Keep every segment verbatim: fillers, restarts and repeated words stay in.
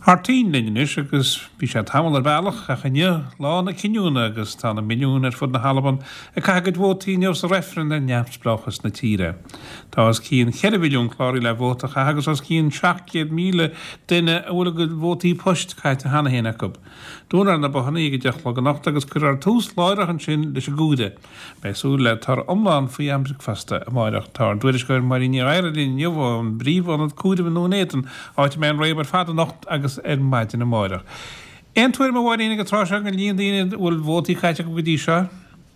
Hartín leis agus bhí sé tamil ar bailach a chenne lána cinúna agus tá na milliún ar fud na Halaban a cagad bhótííos a referen na neamsbrachas na tíre. Tá as cín cheirhún chláí le bhótacha agus as cín seaachcéad míle duine a bhfuil go bhótaí post caiite hena héna cub. Dúnar na bohanna go deach le go nacht agus chur ar túús láireach an sin leis a gúide. Beú le tar omláán faoi amsig fasta a maireach tá dúidir goir maríní éirilín jomh an bríomh an cúda nónéan áit mé an réibar fada nacht agus er maid in a máireach. Ein tuair má bhhaína go trá an líon daine bhfuil bhótaí caiite go dtí seo?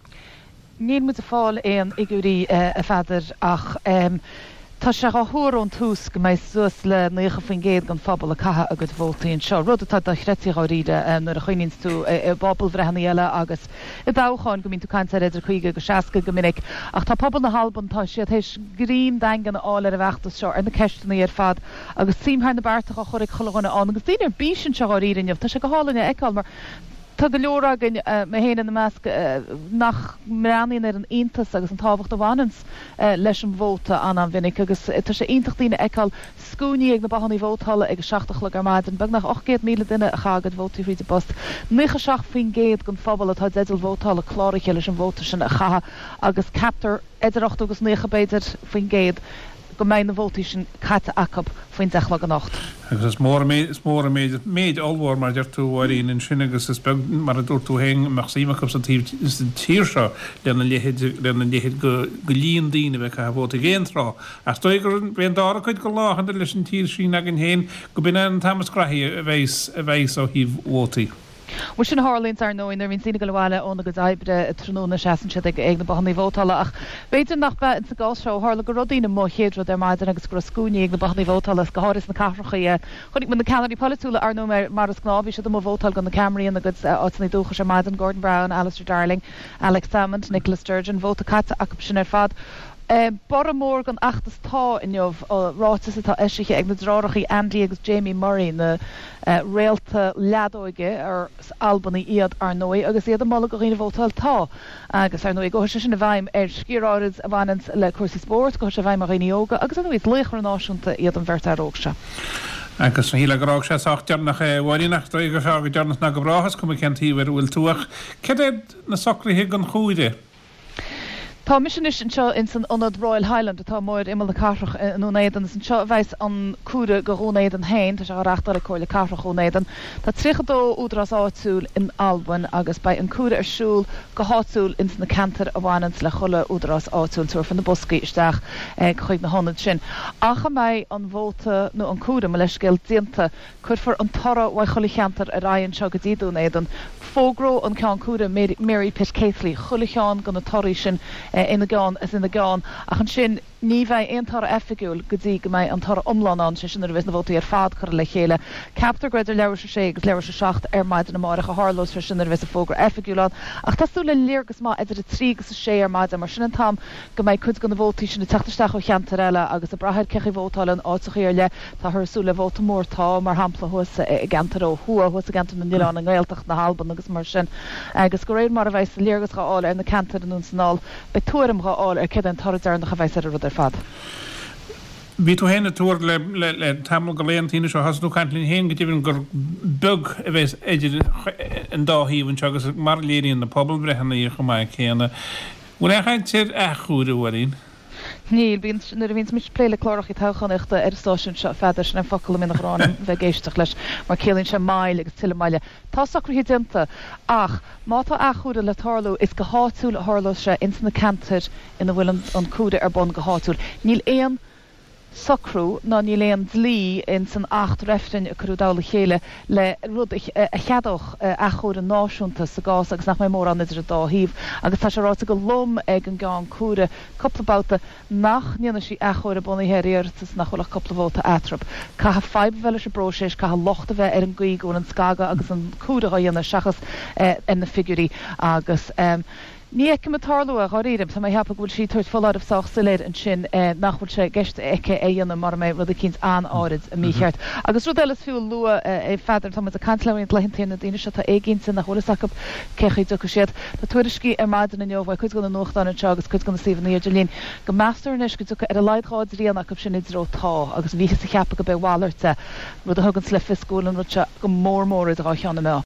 Níl mu a fáil éon i gúirí a feidir ach tá se a thuún túús go méid suas le nucha faoin géad gan fphobal a cathe a go bhótaíonn seo. Rud atá de chreitiáíide nar a chuoinn tú i bobbal bhrehanna eile agus i dácháin go mín tú caiinte idir chuige go seaca go minic ach tá pobal na Halaban tá siad éis grín dagan áil ar a bheachtas seo ar na ceistena ar fad agus tíimthar na beartacha chuirigh cholanna an agus dtíanaar bísin seo áírinneamh tá se go hálainne eáil mar tá go leor agin mé héana na measc nach mraíon ar an iontas agus an táhacht bhhaans leis an bhóta an an vinnic agus tá sé ionintachtaíine eáil scúní ag na bahannaí bhótála ag seachtach le armáid an bag nach ochcéad míle duine a chagad bhótaí frí de post. Nucha seach faoin géad gon phobal atá déidir bhótála chláiriche leis an bhóta sin a chatha agus captar idireacht agus nucha beidir faoin géad go mé na bhótaí sin caite acab faoin deach le an nacht. Agus is mór mór méid méid allhhar mar deir tú bhhaín in sin agus is beg mar a dúir tú hén mar síach sa tír seo lena lena léhéad go líon daine bheith a bhóta géanrá. As tó gur bhéon dára chuid go láchan leis an tír sin a an héin go bin an tamas crahí a bhééis a bhééis ó híh bhótaí. Mu sin hálíns ar nóin ar vín sinna go bhile ónna go daibre tróna seaan si ag na bahannaí bhótala ach beidir nach be in sa gáil seo hála go rodína mó chéadro ar maidir agus go scúní ag na bahannaí bhótala go háris na carracha chunig man na Canary Polúla ar nó mar snábhí se mo bhótal go na Camraíon agus ána dúcha sé maidan Gordon Brown, Alistair Darling, Alex Salmond, Nicola Sturgeon, bhóta caite a sin ar fad. Bora mór gan achtas tá in jobh rátas atá eisiche ag na drárachaí Andy agus Jamie Murray na réalta leadóige ar Albany iad ar nói agus iad am mála go riine bhótal tá agus ar nói go sin na bhaim ar scíráid a bhainans le cuasí sport go se bhaim a riine yoga agus an bhíh léchar náisiúnta iad an bhirt aróg se. Agus híle gorág sé ach dearnach bhhaínacht go se go dearnas na go bráchas cum centíhar bhfuil túach. Céad na socrthaí an chúide? Tá mission is an seo in san onad Royal Highland atá móid imime le carach an ónéan san seo bheits an cuara go rónéad an hain tá se reachtar a choir le carach ónéan. Tá trichadó údras áitsúil in Alban agus bei an cuara arsúil go háúil in na cantar a bhhainans le chola údras áitsúil túir fan na boscaí isteach chuig na honad sin. Acha méid an bhóta nó an cuara me leis céil dianta chufar an tara bhaid chola cheantar a raonn seo go díúnéan. Fógró an cean cuara Mary Pitcaitley chola gan na torí sin in the gán as in the gán ach an sin ní bheith aontar effigiúil go dtí go méid an tar omláán an sin ar bhís na bhótaí ar fad chu le chéile. Captar greidir leabhar sé agus leabhar seach ar maidid na máireach a hálós ar sin ar bhís a fógra effigiúán ach tasú le léargus má idir a trí agus a sé ar maidid mar sin an tam go méid chud gan na bhótaí sin na tetaisteach ó cheantar eile agus a brathir cechi bhótáil an áiticha ar le tá thusú le bhóta mórtá mar hampla thusa i gantar ó thua thusa gantar na Níleán an ggéalteach na Halban agus mar sin agus go réad mar a bheits léargus gáil ar na cantar an úsnáil be tuairim gáil ar cid an tarar nach a bheits ar a rud ar fad. Bhí tú héna túir le le tamil go léon tíine seo hasú cantlín héin go dtíhann gur bug a bheits idir an dáhíhann agus mar léiríonn na pobl brehanna í go maiid chéanana. Bhfuil é chaid tíir a chuúda bhhaín? Níl bhín nar bhíns mis pléile chlárach i táchaníochta ar stáisiún seo feidir sin an focail mina rán bheith géisteach leis mar célann se mail agus tiile maile. Tá sacrthaí dinta ach má tá achúda le tarlú is go háúil a thárló se ins na cantar ina bhfuil an cúda ar bon go háúil. Níl éon sacrú ná ní léon dlí in san acht reftain a cruúdála chéile le rud a cheadoch achúd an náisiúnta sa gás agus nach mé mór an idir a dáhíh agus tá se ráta go lom ag an gáin cuara coplabáta nach níana sí achúir a buna héiríirtas nach chulach coplabhóta atrap. Ca ha feib bheile se broséis ca ha lochta bheith ar an gcuig ón an scaga agus an cuara a dhéanana seachas in na figurí agus Ní ag matarlú a choírim sa heappa bhfuil si tuairt fallad of soach saléid an sin nachfuil sé geiste eice é dhéanana mar mé rud a cinint an áid a mícheart. Agus rud eiles fiú lua é feidir tá a canlaíon leinttíanana daine se tá égginn sin nach chulasach cechaí do siad. Tá tuairiscí ar maidan in jobh chud gona nucht an agus chud gona síhan níidirlín. Go meastarnis go tucha ar a leidráid rianach sin idirrátá agus bhí sa cheappa go beh bhhairte rud a thugann le fiscúlan ru go mór mór a cheanna me.